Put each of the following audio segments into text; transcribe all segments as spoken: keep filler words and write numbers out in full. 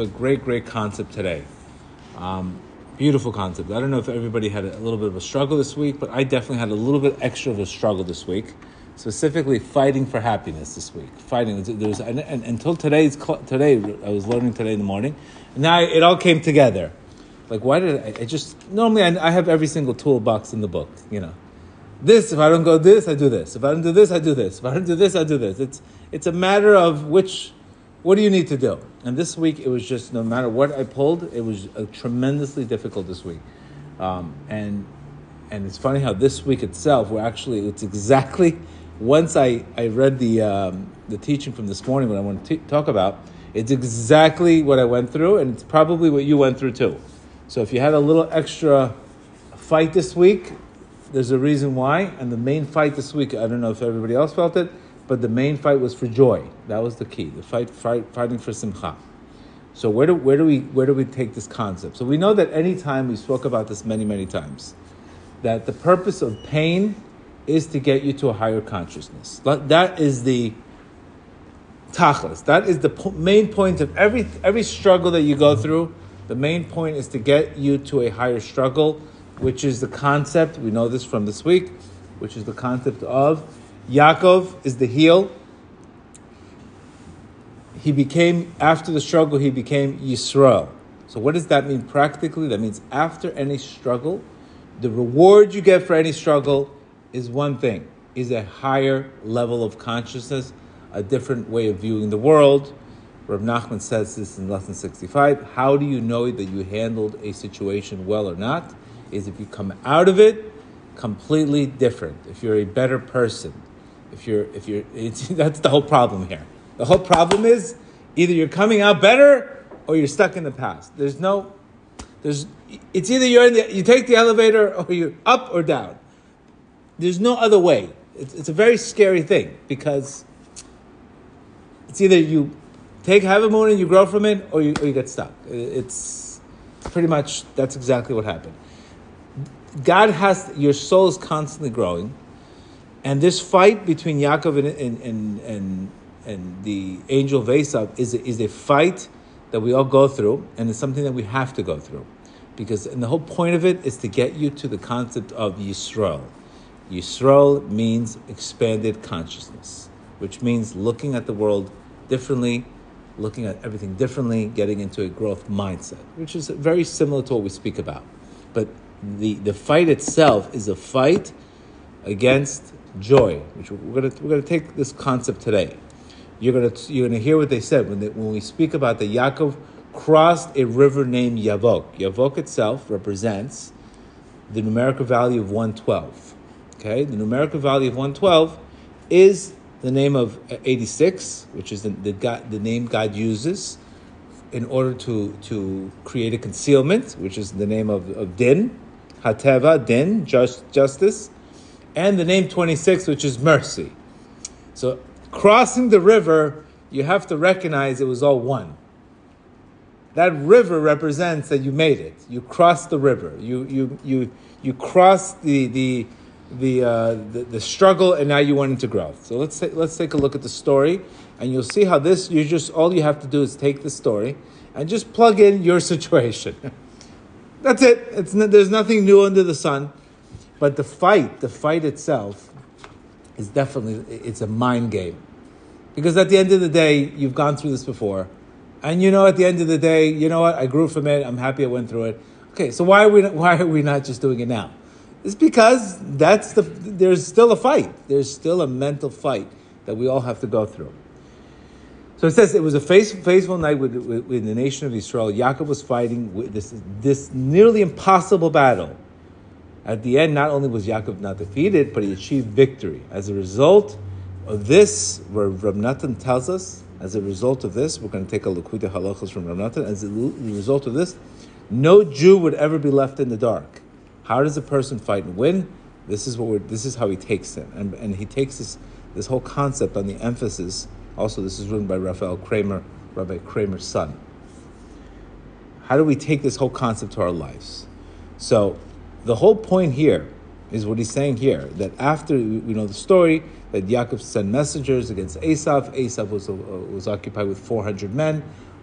A great, great concept today. Um, beautiful concept. I don't know if everybody had a little bit of a struggle this week, but I definitely had a little bit extra of a struggle this week. Specifically, fighting for happiness this week. Fighting. There's and, and until today's today, I was learning today in the morning, and now it all came together. Like, why did I? I just normally I, I have every single toolbox in the book. You know, this if I don't go this, I do this. If I don't do this, I do this. If I don't do this, I do this. It's it's a matter of which. What do you need to do? And this week, it was just, no matter what I pulled, it was uh, tremendously difficult this week. Um, and and it's funny how this week itself, we're actually, it's exactly, once I, I read the um, the teaching from this morning, what I want to t- talk about, it's exactly what I went through, and it's probably what you went through too. So if you had a little extra fight this week, there's a reason why. And the main fight this week, I don't know if everybody else felt it, but the main fight was for joy. That was the key. The fight, fight fighting for simcha. So where do where do we where do we take this concept? So we know that any time we spoke about this many many times, that the purpose of pain is to get you to a higher consciousness. That is the tachlis. That is the po- main point of every every struggle that you go through. The main point is to get you to a higher struggle, which is the concept. We know this from this week, which is the concept of Yaakov is the heel. He became, after the struggle, he became Yisrael. So what does that mean practically? That means after any struggle, the reward you get for any struggle is one thing, is a higher level of consciousness, a different way of viewing the world. Rav Nachman says this in lesson sixty-five. How do you know that you handled a situation well or not? Is if you come out of it completely different. If you're a better person. If you're, if you're, it's, that's the whole problem here. The whole problem is either you're coming out better or you're stuck in the past. There's no, there's, it's either you're in the, you take the elevator or you're up or down. There's no other way. It's, it's a very scary thing because it's either you take have a moon and you grow from it or you, or you get stuck. It's pretty much, that's exactly what happened. God has, your soul is constantly growing. And this fight between Yaakov and and and, and, and the angel of Esav is a, is a fight that we all go through, and it's something that we have to go through, because and the whole point of it is to get you to the concept of Yisrael. Yisrael means expanded consciousness, which means looking at the world differently, looking at everything differently, getting into a growth mindset, which is very similar to what we speak about. But the the fight itself is a fight against joy, which we're going to we're going to take this concept today. You're going to you're going to hear what they said when they, when we speak about that Yaakov crossed a river named Yavok. Yavok itself represents the numerical value of one twelve. Okay, the numerical value of one twelve is the name of eighty-six, which is the the, God, the name God uses in order to to create a concealment, which is the name of, of Din, Hateva, Din, just, justice. And the name twenty-six, which is mercy. So crossing the river, you have to recognize it was all one. That river represents that you made it. You crossed the river. You you you you crossed the the the uh, the, the struggle, and now you went into growth. So let's take, let's take a look at the story, and you'll see how this. You just all you have to do is take the story and just plug in your situation. That's it. It's there's nothing new under the sun. But the fight, the fight itself, is definitely, it's a mind game. Because at the end of the day, you've gone through this before. And you know, at the end of the day, you know what, I grew from it, I'm happy I went through it. Okay, so why are we why are we not just doing it now? It's because that's the there's still a fight. There's still a mental fight that we all have to go through. So it says, it was a faithful night with, with, with the nation of Israel. Yaakov was fighting with this, this nearly impossible battle. At the end, not only was Yaakov not defeated, but he achieved victory. As a result of this, where Rav Natan tells us, as a result of this, we're going to take a Likutei Halachos from Rav Natan, as a result of this, no Jew would ever be left in the dark. How does a person fight and win? This is what we're, this is how he takes it. And, and he takes this, this whole concept on the emphasis. Also, this is written by Raphael Kramer, Rabbi Kramer's son. How do we take this whole concept to our lives? So, the whole point here is what he's saying here, that after, we know the story, that Yaakov sent messengers against Esav. Esav was, uh, was occupied with four hundred men.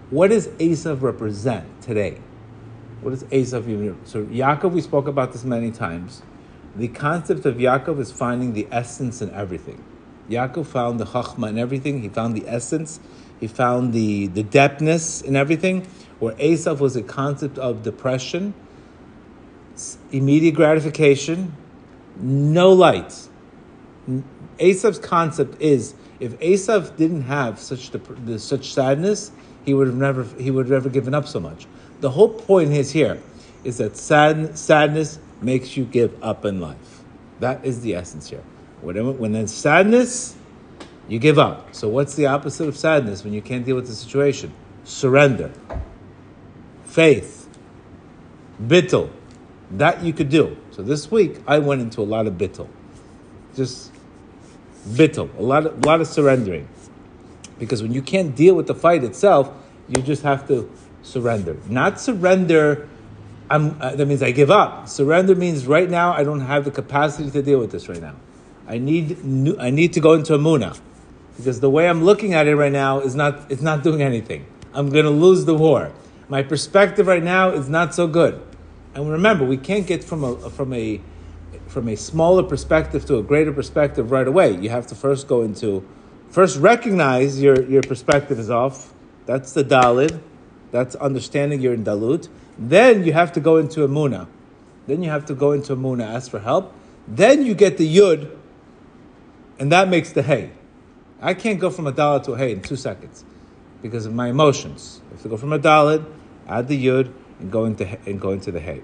What does Esav represent today? What does Esav even? So Yaakov, we spoke about this many times. The concept of Yaakov is finding the essence in everything. Yaakov found the chachma in everything. He found the essence. He found the, the depthness in everything. Where Esav was a concept of depression, immediate gratification, no light. Esav's concept is, if Esav didn't have such the, such sadness, he would have never he would have never given up so much. The whole point is here is that sad, sadness makes you give up in life. That is the essence here. Whenever, when there's sadness, you give up. So what's the opposite of sadness when you can't deal with the situation? Surrender. Faith. Bittul. That you could do. So this week, I went into a lot of bittul. Just bittul. A lot of, a lot of surrendering. Because when you can't deal with the fight itself, you just have to surrender. Not surrender, I'm, uh, that means I give up. Surrender means right now I don't have the capacity to deal with this right now. I need new, I need to go into Emunah. Because the way I'm looking at it right now is not it's not doing anything. I'm going to lose the war. My perspective right now is not so good. And remember, we can't get from a from a from a smaller perspective to a greater perspective right away. You have to first go into first recognize your, your perspective is off. That's the Dalid. That's understanding you're in Dalut. Then you have to go into Emunah. Then you have to go into Emunah, ask for help. Then you get the Yud, and that makes the Hey. I can't go from a Dalit to a Hey in two seconds because of my emotions. I have to go from a Dalit, add the Yud, and go into and go into the Hey.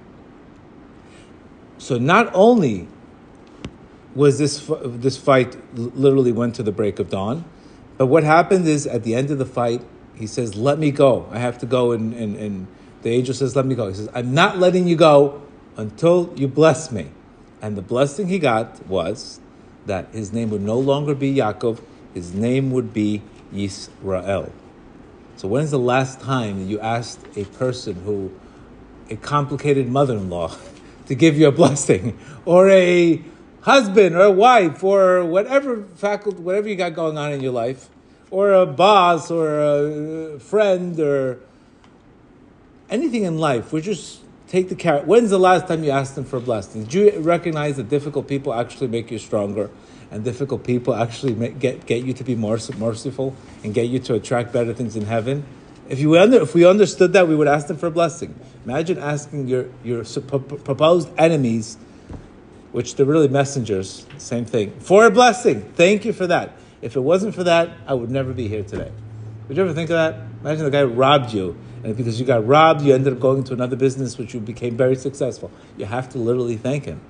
So not only was this this fight literally went to the break of dawn, but what happened is at the end of the fight, he says, let me go. I have to go. And, and, and the angel says, let me go. He says, I'm not letting you go until you bless me. And the blessing he got was that his name would no longer be Yaakov. His name would be Yisrael. So when's the last time you asked a person who, a complicated mother-in-law, to give you a blessing? Or a husband or a wife or whatever faculty, whatever you got going on in your life, or a boss, or a friend, or anything in life. We just take the carrot. When's the last time you asked them for a blessing? Did you recognize that difficult people actually make you stronger, and difficult people actually make, get get you to be more merciful and get you to attract better things in heaven? If you under, if we understood that, we would ask them for a blessing. Imagine asking your your proposed enemies, which they're really messengers, same thing, for a blessing. Thank you for that. If it wasn't for that, I would never be here today. Would you ever think of that? Imagine the guy robbed you, and because you got robbed, you ended up going to another business, which you became very successful. You have to literally thank him.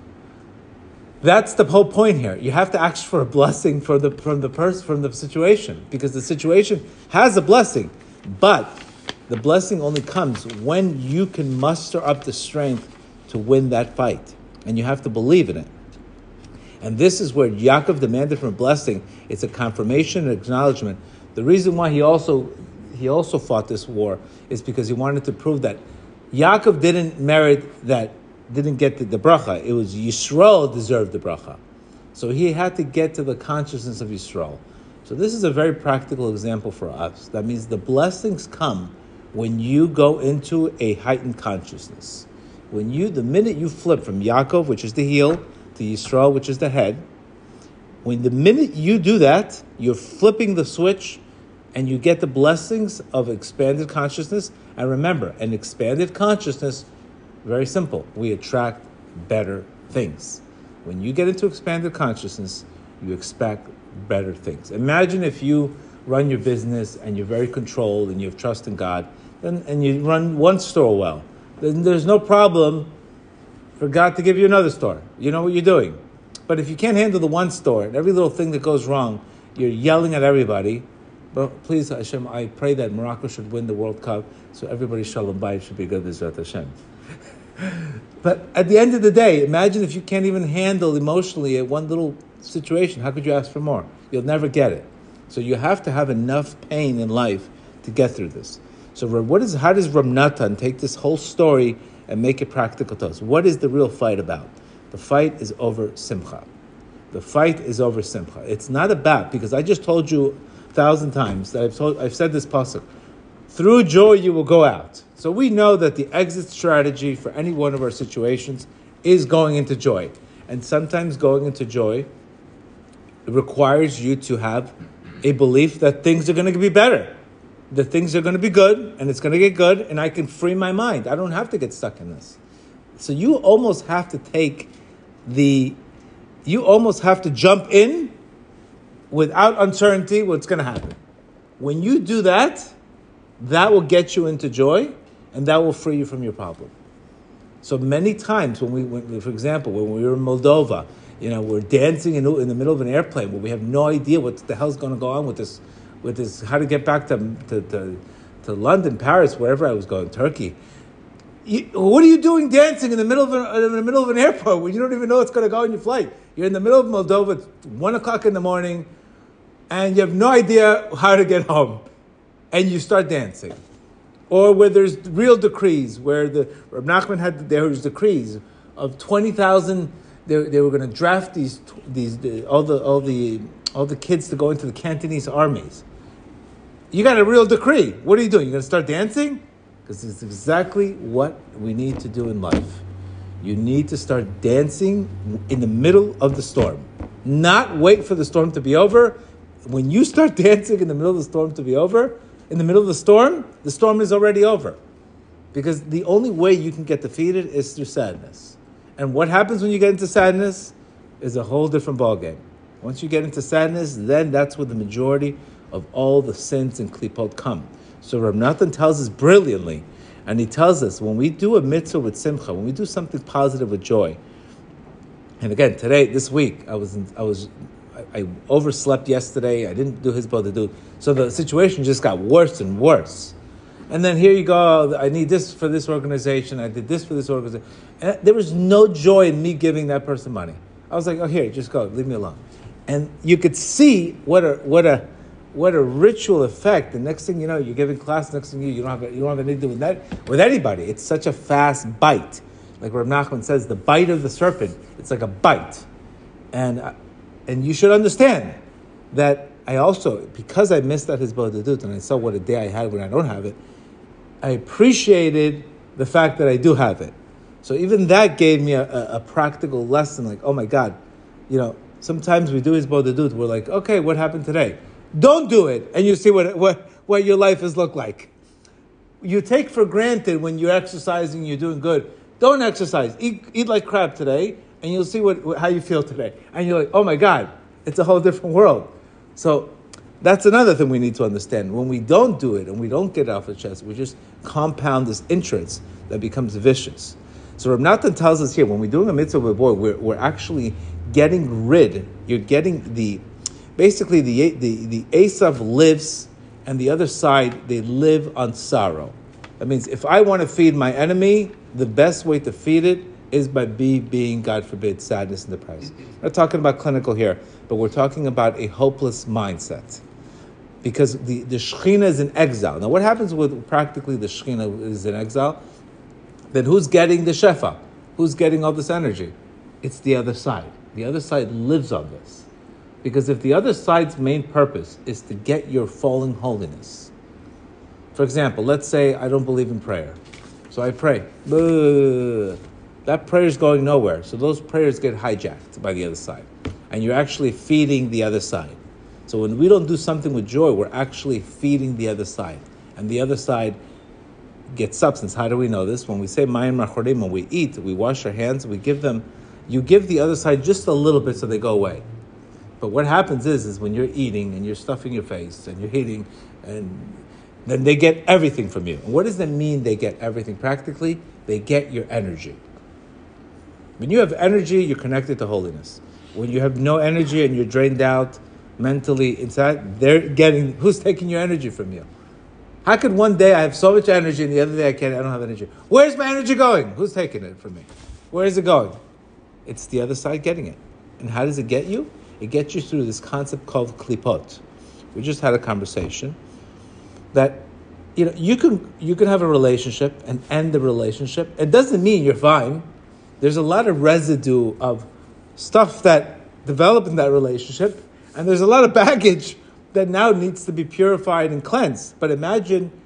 That's the whole point here. You have to ask for a blessing for the, from the person, from the situation, because the situation has a blessing, but the blessing only comes when you can muster up the strength to win that fight, and you have to believe in it. And this is where Yaakov demanded from a blessing. It's a confirmation and acknowledgement. The reason why he also he also fought this war is because he wanted to prove that Yaakov didn't merit that, didn't get the, the bracha. It was Yisrael deserved the bracha. So he had to get to the consciousness of Yisrael. So this is a very practical example for us. That means the blessings come when you go into a heightened consciousness. When you, the minute you flip from Yaakov, which is the heel, to Yisrael, which is the head, when the minute you do that, you're flipping the switch and you get the blessings of expanded consciousness. And remember, an expanded consciousness, very simple, we attract better things. When you get into expanded consciousness, you expect better things. Imagine if you run your business and you're very controlled and you have trust in God, then, and you run one store well, then there's no problem for God to give you another store. You know what you're doing. But if you can't handle the one store, and every little thing that goes wrong, you're yelling at everybody. But please, Hashem, I pray that Morocco should win the World Cup, so everybody's Shalom Bayit should be good, B'ezrat Hashem. But at the end of the day, imagine if you can't even handle emotionally at one little situation. How could you ask for more? You'll never get it. So you have to have enough pain in life to get through this. So what is? How does Rav Natan take this whole story and make it practical to us? What is the real fight about? The fight is over simcha. The fight is over simcha. It's not about, because I just told you a thousand times that I've told, I've said this pasuk. through joy you will go out. So we know that the exit strategy for any one of our situations is going into joy. And sometimes going into joy requires you to have a belief that things are going to be better. That things are going to be good, and it's going to get good, and I can free my mind. I don't have to get stuck in this. So you almost have to take the, you almost have to jump in without uncertainty what's going to happen. When you do that, that will get you into joy, and that will free you from your problem. So many times when we, when, for example, when we were in Moldova, you know, we're dancing in, in the middle of an airplane where we have no idea what the hell's going to go on with this, with this, how to get back to to, to, to London, Paris, wherever I was going, Turkey. You, what are you doing dancing in the middle of an, in the middle of an airport when you don't even know what's going to go on your flight? You're in the middle of Moldova, it's one o'clock in the morning, and you have no idea how to get home, and you start dancing. Or where there's real decrees, where the Reb Nachman had there was decrees of twenty thousand. They, they were going to draft these these the, all the all the all the kids to go into the Cantonese armies. You got a real decree. What are you doing? You're going to start dancing? Because it's exactly what we need to do in life. You need to start dancing in the middle of the storm. Not wait for the storm to be over. When you start dancing in the middle of the storm to be over, in the middle of the storm, the storm is already over. Because the only way you can get defeated is through sadness. And what happens when you get into sadness is a whole different ballgame. Once you get into sadness, then that's where the majority of all the sins and klipot come. So Reb Natan tells us brilliantly, and he tells us when we do a mitzvah with simcha, when we do something positive with joy, and again, today, this week, I was in, I was I, I overslept yesterday. I didn't do his bodedut. So the situation just got worse and worse. And then here you go, I need this for this organization. I did this for this organization. And there was no joy in me giving that person money. I was like, oh, here, just go, leave me alone. And you could see what a what a what a ritual effect. The next thing you know, you're giving class. Next thing you you don't have you don't have anything to do with that with anybody. It's such a fast bite. Like Reb Nachman says, the bite of the serpent. It's like a bite, and and you should understand that I also, because I missed out his bodedut and I saw what a day I had when I don't have it, I appreciated the fact that I do have it. So even that gave me a, a, a practical lesson. Like, oh my God, you know, sometimes we do his bodedut. We're like, okay, what happened today? Don't do it, and you see what what what your life has looked like. You take for granted when you're exercising, you're doing good. Don't exercise. Eat, eat like crap today, and you'll see what how you feel today. And you're like, oh my God, it's a whole different world. So that's another thing we need to understand. When we don't do it and we don't get it off the chest, we just compound this interest that becomes vicious. So Reb Natan tells us here, when we're doing a mitzvah with a boy, we're, we're actually getting rid, you're getting the, basically the, the, the Esav lives, and the other side, they live on sorrow. That means if I want to feed my enemy, the best way to feed it is by be, being, God forbid, sadness and depression. We're not talking about clinical here, but we're talking about a hopeless mindset. Because the, the Shekhinah is in exile. Now what happens with practically the Shekhinah is in exile? Then who's getting the Shefa? Who's getting all this energy? It's the other side. The other side lives on this. Because if the other side's main purpose is to get your falling holiness. For example, let's say I don't believe in prayer. So I pray. Blah. That prayer is going nowhere. So those prayers get hijacked by the other side. And you're actually feeding the other side. So when we don't do something with joy, we're actually feeding the other side. And the other side gets substance. How do we know this? When we say Mayim Machorim, when we eat, we wash our hands, we give them, you give the other side just a little bit so they go away. But what happens is, is when you're eating and you're stuffing your face and you're eating, and then they get everything from you. And what does that mean, they get everything? Practically, they get your energy. When you have energy, you're connected to holiness. When you have no energy and you're drained out mentally inside, they're getting, who's taking your energy from you? How could one day I have so much energy and the other day I can't, I don't have energy? Where's my energy going? Who's taking it from me? Where is it going? It's the other side getting it. And how does it get you? It gets you through this concept called klipot. We just had a conversation that, you know, you can you can have a relationship and end the relationship. It doesn't mean you're fine. There's a lot of residue of stuff that developed in that relationship, and there's a lot of baggage that now needs to be purified and cleansed. But imagine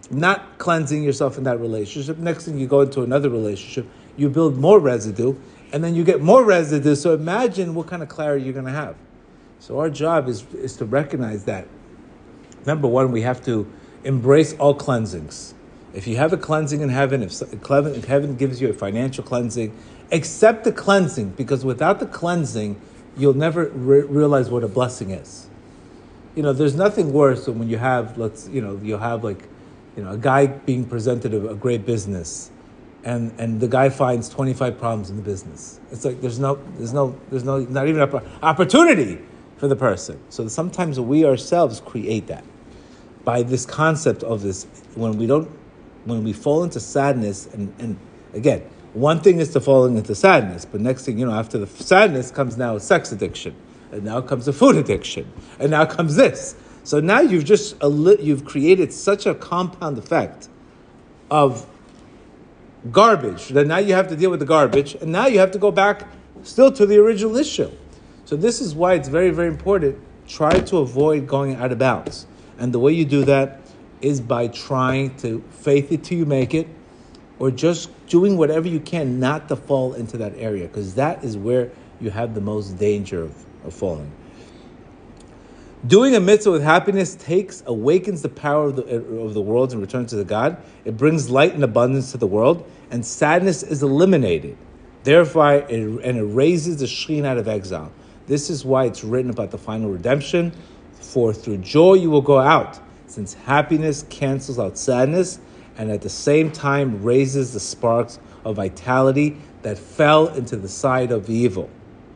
not cleansing yourself in that relationship. Next thing you go into another relationship, you build more residue, and then you get more residue. So imagine what kind of clarity you're going to have. So our job is, is to recognize that. Number one, we have to embrace all cleansings. If you have a cleansing in heaven, if heaven gives you a financial cleansing, accept the cleansing, because without the cleansing, you'll never re- realize what a blessing is. You know, there's nothing worse than when you have, let's, you know, you have like, you know, a guy being presented a, a great business, and and the guy finds twenty-five problems in the business. It's like there's no, there's no, there's no, not even an opportunity for the person. So sometimes we ourselves create that by this concept of this. When we don't, when we fall into sadness, and and again, one thing is to falling into sadness, but next thing you know, after the sadness comes now a sex addiction, and now comes a food addiction, and now comes this. So now you've just you've created such a compound effect of garbage that now you have to deal with the garbage, and now you have to go back still to the original issue. So this is why it's very, very important. Try to avoid going out of bounds, and the way you do that is by trying to faith it till you make it, or just doing whatever you can not to fall into that area, because that is where you have the most danger of, of falling. Doing a mitzvah with happiness takes, awakens the power of the, of the world and returns to the God. It brings light and abundance to the world, and sadness is eliminated. Therefore, it, and it raises the Shekhinah out of exile. This is why it's written about the final redemption. For through joy you will go out, since happiness cancels out sadness, and at the same time raises the sparks of vitality that fell into the side of evil.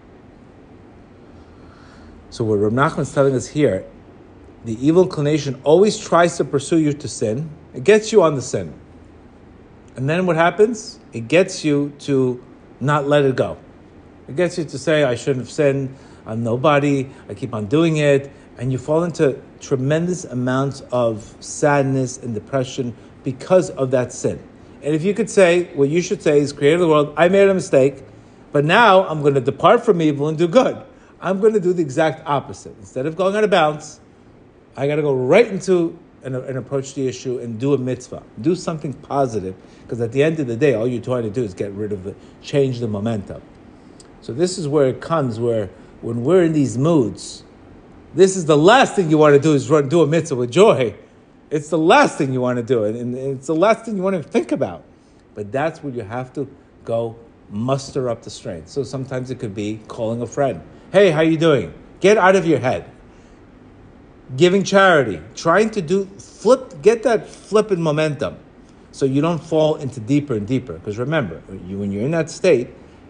So what Rav Nachman is telling us here, the evil inclination always tries to pursue you to sin. It gets you on the sin. And then what happens? It gets you to not let it go. It gets you to say, I shouldn't have sinned, I'm nobody, I keep on doing it. And you fall into tremendous amounts of sadness and depression because of that sin. And if you could say, what you should say is, Creator of the world, I made a mistake, but now I'm going to depart from evil and do good. I'm going to do the exact opposite. Instead of going out of bounds, I got to go right into an, an approach to the issue and do a mitzvah. Do something positive, because at the end of the day, all you're trying to do is get rid of the, change the momentum. So this is where it comes, where when we're in these moods, this is the last thing you want to do is run, do a mitzvah with joy. It's the last thing you want to do, and it's the last thing you want to think about. But that's where you have to go muster up the strength. So sometimes it could be calling a friend. Hey, how you doing? Get out of your head. Giving charity. Trying to do, flip, get that flipping momentum so you don't fall into deeper and deeper. Because remember, you, when you're in that state,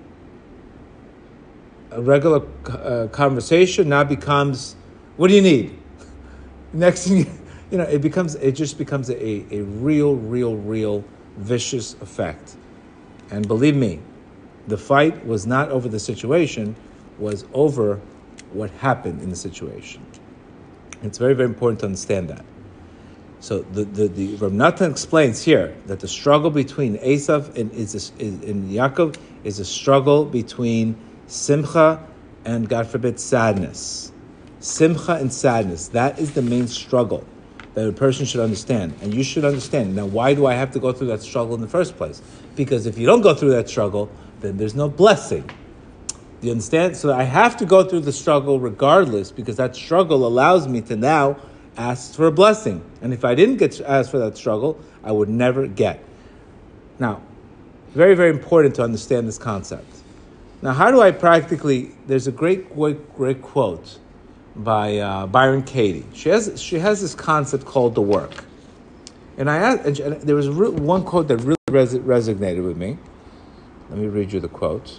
a regular uh, conversation now becomes, what do you need? Next thing, you, you know, it becomes, it just becomes a, a real, real, real vicious effect. And believe me, the fight was not over the situation, was over what happened in the situation. It's very, very important to understand that. So the the, the Rav Natan explains here that the struggle between Esav and is, is in Yaakov is a struggle between simcha and, God forbid, sadness. Simcha and sadness, that is the main struggle that a person should understand. And you should understand. Now, why do I have to go through that struggle in the first place? Because if you don't go through that struggle, then there's no blessing. Do you understand? So I have to go through the struggle regardless, because that struggle allows me to now ask for a blessing. And if I didn't get asked for that struggle, I would never get. Now, very, very important to understand this concept. Now, how do I practically, there's a great, great, great quote by uh, Byron Katie. She has she has this concept called the work. And I asked, and there was one quote that really res- resonated with me. Let me read you the quote.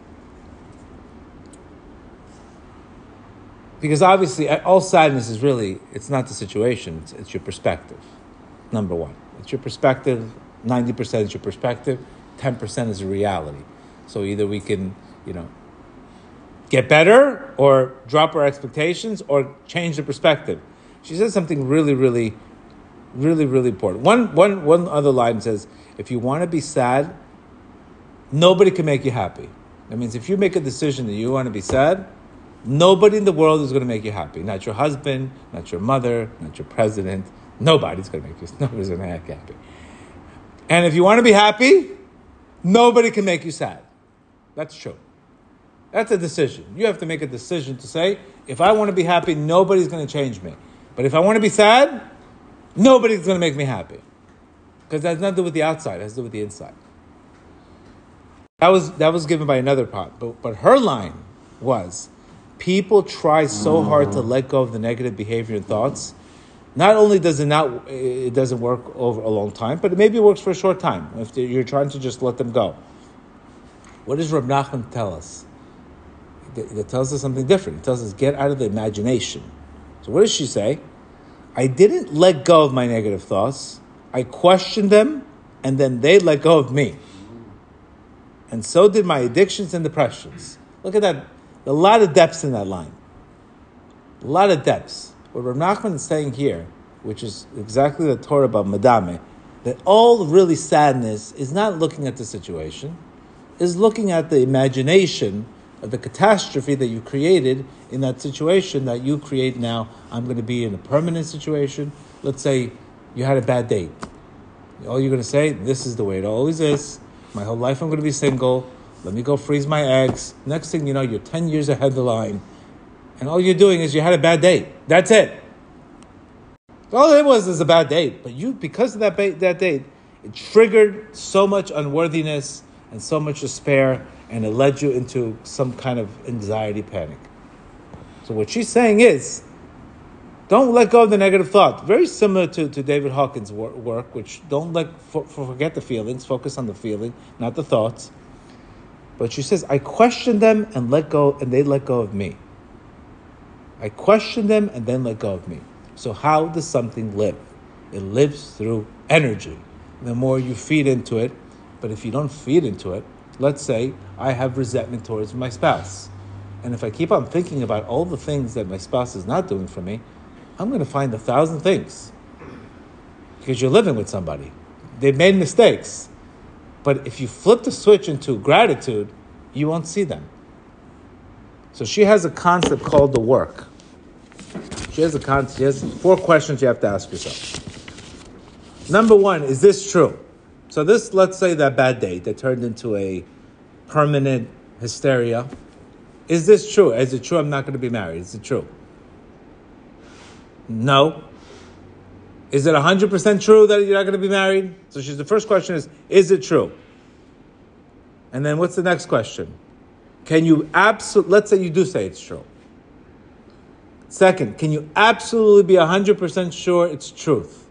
Because obviously, all sadness is really, it's not the situation, it's, it's your perspective, number one. It's your perspective, ninety percent is your perspective, ten percent is a reality. So either we can, you know, get better or drop our expectations or change the perspective. She says something really, really, really, really important. One, one, one other line says, if you want to be sad, nobody can make you happy. That means if you make a decision that you want to be sad, nobody in the world is going to make you happy. Not your husband, not your mother, not your president, Nobody's going to make you, nobody's going to make you happy. And if you want to be happy, nobody can make you sad. That's true. That's a decision. You have to make a decision to say, if I want to be happy, nobody's going to change me. But if I want to be sad, nobody's going to make me happy. Because that has nothing to do with the outside. It has to do with the inside. That was that was given by another part. But, but her line was, people try so hard to let go of the negative behavior and thoughts. Not only does it not, it doesn't work over a long time, but it maybe works for a short time if you're trying to just let them go. What does Reb Nachman tell us? It tells us something different. It tells us get out of the imagination. So what does she say? I didn't let go of my negative thoughts. I questioned them, and then they let go of me. And so did my addictions and depressions. Look at that. A lot of depths in that line. A lot of depths. What Reb Nachman is saying here, which is exactly the Torah about Madame, that all really sadness is not looking at the situation, is looking at the imagination of the catastrophe that you created in that situation that you create now. I'm going to be in a permanent situation. Let's say you had a bad date. All you're going to say, this is the way it always is. My whole life I'm going to be single. Let me go freeze my eggs. Next thing you know, you're ten years ahead of the line. And all you're doing is you had a bad date. That's it. All it was is a bad date. But you, because of that, ba- that date, it triggered so much unworthiness and so much despair, and it led you into some kind of anxiety panic. So what she's saying is, don't let go of the negative thought. Very similar to, to David Hawkins' work, which don't let for, forget the feelings, focus on the feeling, not the thoughts. But she says, I question them and let go, and they let go of me. I question them and then let go of me. So how does something live? It lives through energy. The more you feed into it, but if you don't feed into it, let's say I have resentment towards my spouse. And if I keep on thinking about all the things that my spouse is not doing for me, I'm going to find a thousand things. Because you're living with somebody. They've made mistakes. But if you flip the switch into gratitude, you won't see them. So she has a concept called the work. She has a concept. She has four questions you have to ask yourself. Number one, is this true? So this, let's say that bad date that turned into a permanent hysteria. Is this true? Is it true I'm not going to be married? Is it true? No. Is it one hundred percent true that you're not going to be married? So she's, the first question is, is it true? And then what's the next question? Can you absolutely, let's say you do say it's true. Second, can you absolutely be one hundred percent sure it's truth?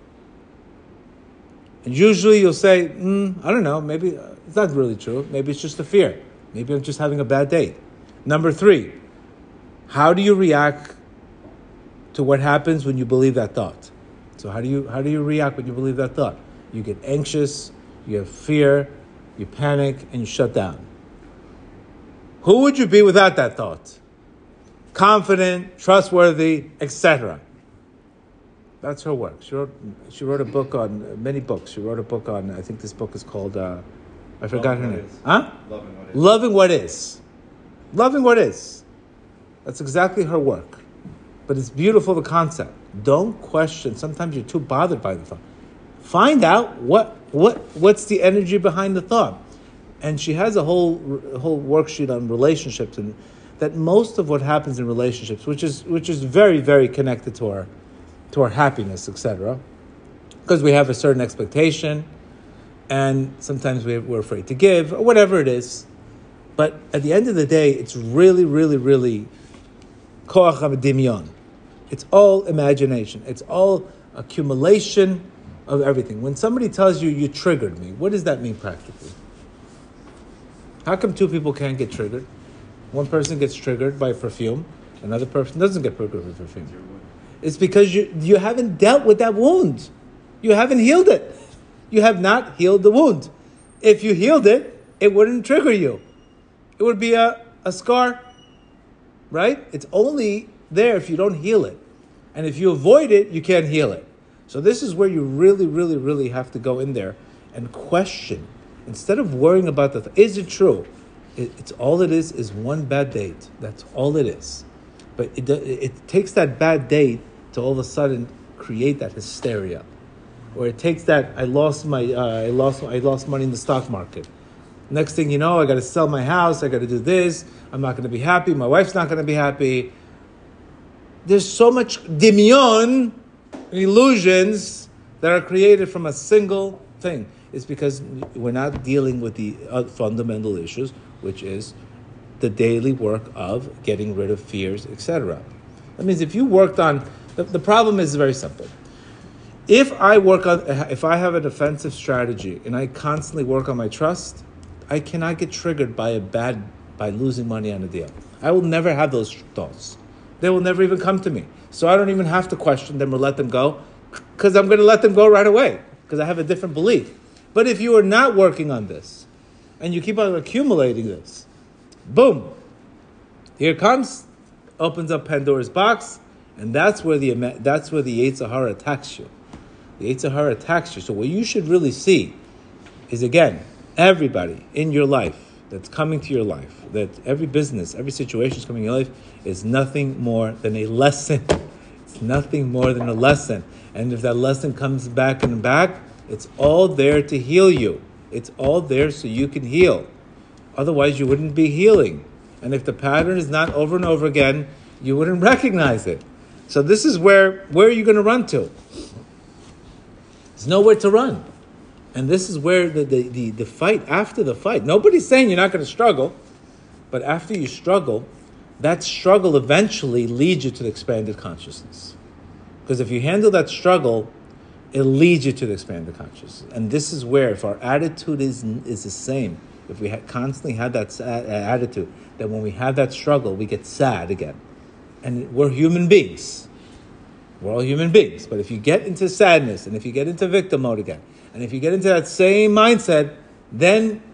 And usually you'll say, mm, I don't know, maybe it's not really true. Maybe it's just a fear. Maybe I'm just having a bad date. Number three, how do you react to what happens when you believe that thought? So how do you how do you react when you believe that thought? You get anxious, you have fear, you panic, and you shut down. Who would you be without that thought? Confident, trustworthy, et cetera. That's her work. She wrote she wrote a book on, many books. She wrote a book on, I think this book is called, uh, I forgot her name. Huh? Loving what is. Loving what is. Loving what is. That's exactly her work. But it's beautiful, the concept. Don't question. Sometimes you're too bothered by the thought. Find out what what what's the energy behind the thought. And she has a whole a whole worksheet on relationships, and that most of what happens in relationships, which is which is very, very connected to our to our happiness, et cetera, because we have a certain expectation, and sometimes we, we're afraid to give, or whatever it is. But at the end of the day, it's really, really, really koach hamdimyon. It's all imagination. It's all accumulation of everything. When somebody tells you, you triggered me, what does that mean practically? How come two people can't get triggered? One person gets triggered by perfume, another person doesn't get triggered by perfume. It's because you you haven't dealt with that wound. You haven't healed it. You have not healed the wound. If you healed it, it wouldn't trigger you. It would be a, a scar, right? It's only there if you don't heal it. And if you avoid it, you can't heal it. So this is where you really, really, really have to go in there and question. Instead of worrying about the, th- is it true? It, it's all it is is one bad date. That's all it is. But it, it takes that bad date to all of a sudden create that hysteria, or it takes that I lost my uh, I lost I lost money in the stock market. Next thing you know, I got to sell my house. I got to do this. I'm not going to be happy. My wife's not going to be happy. There's so much dimion, illusions that are created from a single thing. It's because we're not dealing with the uh, fundamental issues, which is the daily work of getting rid of fears, et cetera. That means if you worked on, the, the problem is very simple. If I work on, if I have a defensive strategy and I constantly work on my trust, I cannot get triggered by a bad, by losing money on a deal. I will never have those thoughts. They will never even come to me. So I don't even have to question them or let them go, because I'm going to let them go right away, because I have a different belief. But if you are not working on this, and you keep on accumulating this, boom, here it comes, opens up Pandora's box, and that's where the that's where the Yetzer Hara attacks you. The Yetzer Hara attacks you. So what you should really see is, again, everybody in your life that's coming to your life, that every business, every situation is coming in your life, is nothing more than a lesson. It's nothing more than a lesson. And if that lesson comes back and back, it's all there to heal you. It's all there so you can heal. Otherwise, you wouldn't be healing. And if the pattern is not over and over again, you wouldn't recognize it. So this is where, where are you going to run to? There's nowhere to run. And this is where the, the, the, the fight, after the fight, nobody's saying you're not going to struggle, but after you struggle, that struggle eventually leads you to the expanded consciousness. Because if you handle that struggle, it leads you to the expanded consciousness. And this is where, if our attitude is, is the same, if we ha- constantly have that sad attitude, that when we have that struggle, we get sad again. And we're human beings. We're all human beings. But if you get into sadness, and if you get into victim mode again, and if you get into that same mindset, then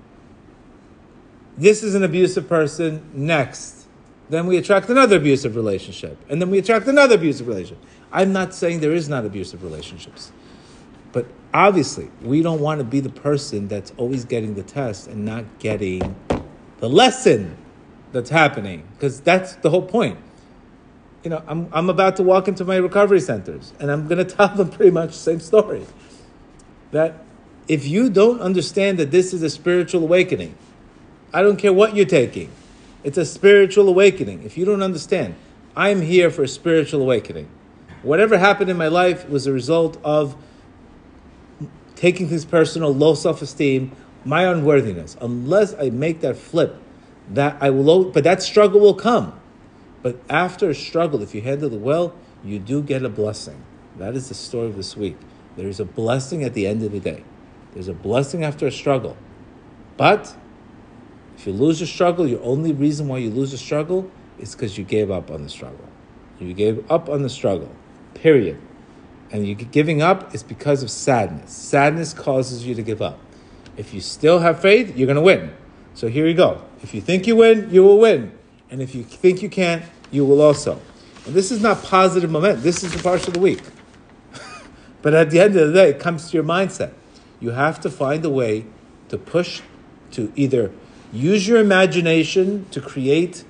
this is an abusive person, next. Then we attract another abusive relationship. And then we attract another abusive relationship. I'm not saying there is not abusive relationships. But obviously, we don't want to be the person that's always getting the test and not getting the lesson that's happening. Because that's the whole point. You know, I'm I'm about to walk into my recovery centers, and I'm going to tell them pretty much the same story. That if you don't understand that this is a spiritual awakening, I don't care what you're taking, it's a spiritual awakening. If you don't understand, I'm here for a spiritual awakening. Whatever happened in my life was a result of taking things personal, low self-esteem, my unworthiness. Unless I make that flip, that I will, but that struggle will come. But after a struggle, if you handle it well, you do get a blessing. That is the story of this week. There is a blessing at the end of the day. There's a blessing after a struggle. But if you lose a struggle, your only reason why you lose a struggle is because you gave up on the struggle. You gave up on the struggle, period. And you giving up is because of sadness. Sadness causes you to give up. If you still have faith, you're going to win. So here you go. If you think you win, you will win. And if you think you can't, you will also. And this is not positive momentum. This is the part of the week. But at the end of the day, it comes to your mindset. You have to find a way to push, to either use your imagination to create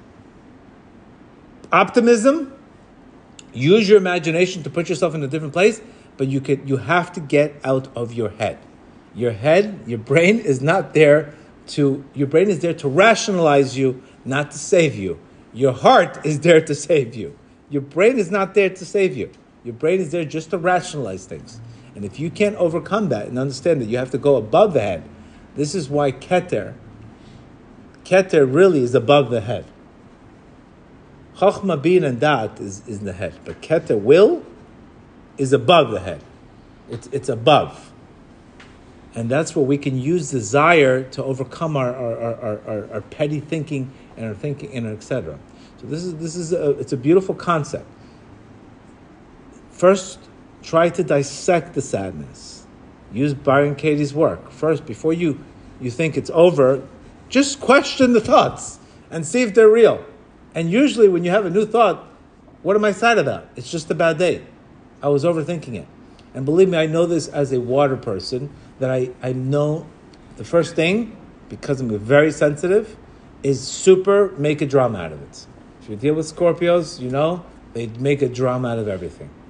optimism, use your imagination to put yourself in a different place, but you could, you have to get out of your head. Your head, your brain is not there to, your brain is there to rationalize you, not to save you. Your heart is there to save you. Your brain is not there to save you. Your brain is there just to rationalize things. And if you can't overcome that and understand that you have to go above the head, this is why Keter, Keter really is above the head. Chochmah, Bin, and Dat is, is in the head. But Keter, will, is above the head. It's, it's above. And that's where we can use desire to overcome our, our, our, our, our petty thinking and our thinking and et cetera. So this is this is a, it's a beautiful concept. First, try to dissect the sadness. Use Byron Katie's work. First, before you, you think it's over, just question the thoughts and see if they're real. And usually when you have a new thought, what am I sad about? It's just a bad day. I was overthinking it. And believe me, I know this as a water person, that I, I know the first thing, because I'm very sensitive, is super make a drama out of it. If you deal with Scorpios, you know, they make a drama out of everything.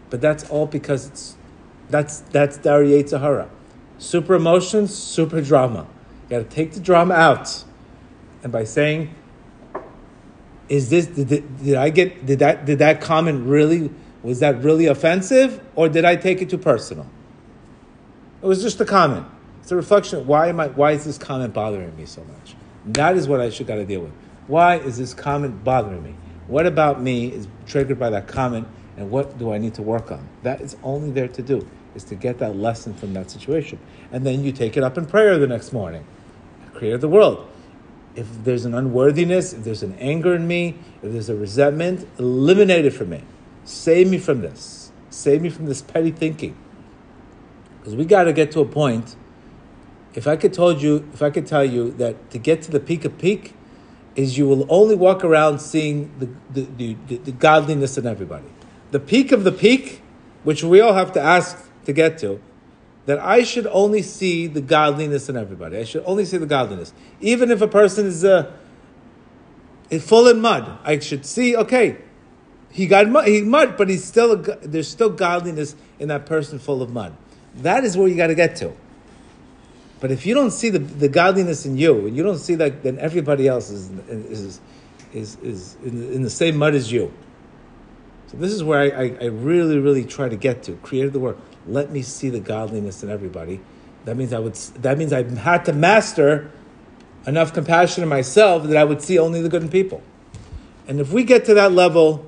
But that's all because it's that's that's Dar Yetzer Hara. Super emotions, super drama. You got to take the drama out, and by saying, "Is this did, did I get did that did that comment really was that really offensive, or did I take it too personal? It was just a comment. It's a reflection of why am I why is this comment bothering me so much? That is what I should got to deal with. Why is this comment bothering me? What about me is triggered by that comment, and what do I need to work on? That is only there to do, is to get that lesson from that situation. And then you take it up in prayer the next morning. Creator of the world. If there's an unworthiness, if there's an anger in me, if there's a resentment, eliminate it from me. Save me from this. Save me from this petty thinking. Because we got to get to a point. If I could told you, if I could tell you that to get to the peak of peak, is you will only walk around seeing the, the, the, the, the godliness in everybody. The peak of the peak, which we all have to ask to get to, that I should only see the godliness in everybody. I should only see the godliness. Even if a person is, uh, is full in mud, I should see, okay, he got mud, he mud, but he's still a, there's still godliness in that person full of mud. That is where you got to get to. But if you don't see the, the godliness in you, and you don't see that, then everybody else is is is, is in, in the same mud as you. So this is where I, I, I really, really try to get to. Created the world. Let me see the godliness in everybody. That means I would. That means I had to master enough compassion in myself that I would see only the good in people. And if we get to that level,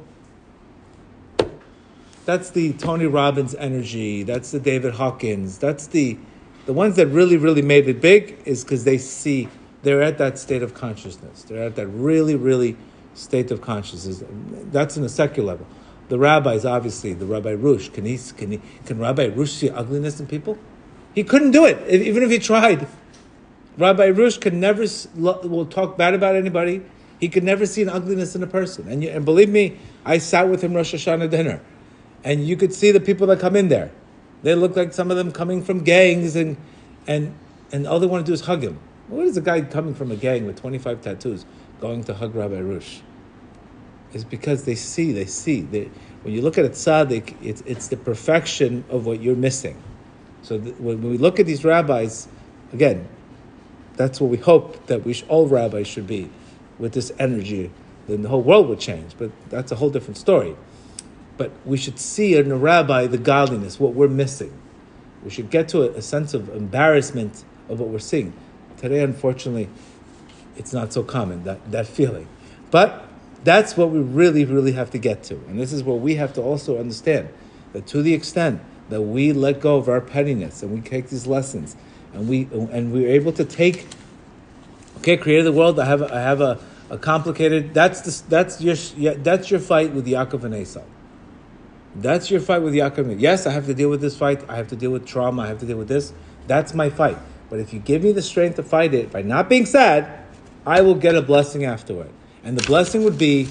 that's the Tony Robbins energy. That's the David Hawkins. That's the the ones that really, really made it big is because they see they're at that state of consciousness. They're at that really, really state of consciousness. That's in a secular level. The rabbis, obviously, the Rabbi Rush, can he, can he, can Rabbi Rush see ugliness in people? He couldn't do it, even if he tried. Rabbi Rush could never, will talk bad about anybody. He could never see an ugliness in a person. And, you, and believe me, I sat with him Rosh Hashanah dinner, and you could see the people that come in there. They look like some of them coming from gangs, and and and all they want to do is hug him. What is a guy coming from a gang with twenty-five tattoos going to hug Rabbi Rush? It's because they see, they see. They, when you look at a tzaddik, it's it's the perfection of what you're missing. So th- when we look at these rabbis, again, that's what we hope that we sh- all rabbis should be, with this energy. Then the whole world would change. But that's a whole different story. But we should see in a rabbi the godliness, what we're missing. We should get to a, a sense of embarrassment of what we're seeing. Today, unfortunately, it's not so common, that, that feeling. But that's what we really, really have to get to. And this is where we have to also understand that to the extent that we let go of our pettiness and we take these lessons and we and we're able to take, okay, created the world, I have a, I have a, a complicated, that's the, that's your yeah, that's your fight with Yaakov and Esau. That's your fight with Yaakov. Yes, I have to deal with this fight. I have to deal with trauma. I have to deal with this. That's my fight. But if you give me the strength to fight it by not being sad, I will get a blessing afterward. And the blessing would be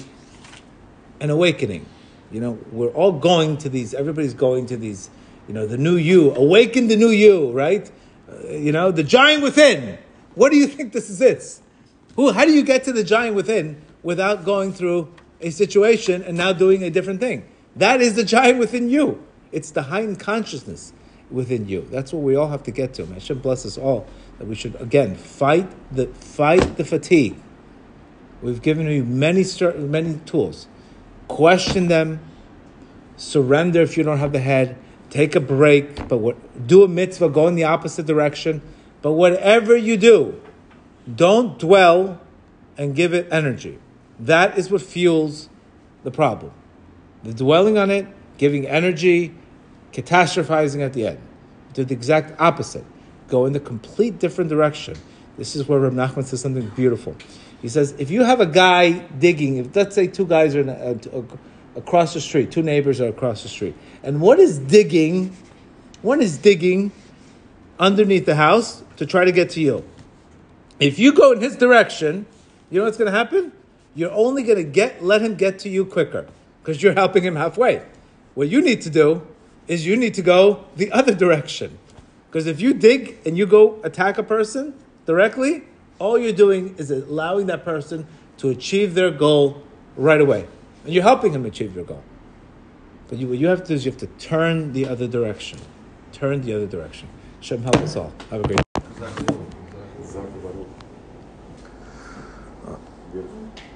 an awakening. You know, we're all going to these, everybody's going to these, you know, the new you. Awaken the new you, right? Uh, you know, the giant within. What do you think this is? It? Who? How do you get to the giant within without going through a situation and now doing a different thing? That is the giant within you. It's the heightened consciousness within you. That's what we all have to get to. May Hashem bless us all. That we should, again, fight the fight the fatigue. We've given you many many tools. Question them. Surrender if you don't have the head. Take a break. But what, do a mitzvah. Go in the opposite direction. But whatever you do, don't dwell and give it energy. That is what fuels the problem. The dwelling on it, giving energy, catastrophizing at the end. Do the exact opposite. Go in the complete different direction. This is where Reb Nachman says something beautiful. He says, if you have a guy digging, if let's say two guys are in a, a, across the street, two neighbors are across the street, and one is digging, one is digging underneath the house to try to get to you. If you go in his direction, you know what's going to happen? You're only going to get let him get to you quicker, because you're helping him halfway. What you need to do is you need to go the other direction. Because if you dig and you go attack a person directly, all you're doing is allowing that person to achieve their goal right away. And you're helping him achieve your goal. But you, what you have to do is you have to turn the other direction. Turn the other direction. Hashem help us all. Have a great day. Exactly. Exactly. Beautiful.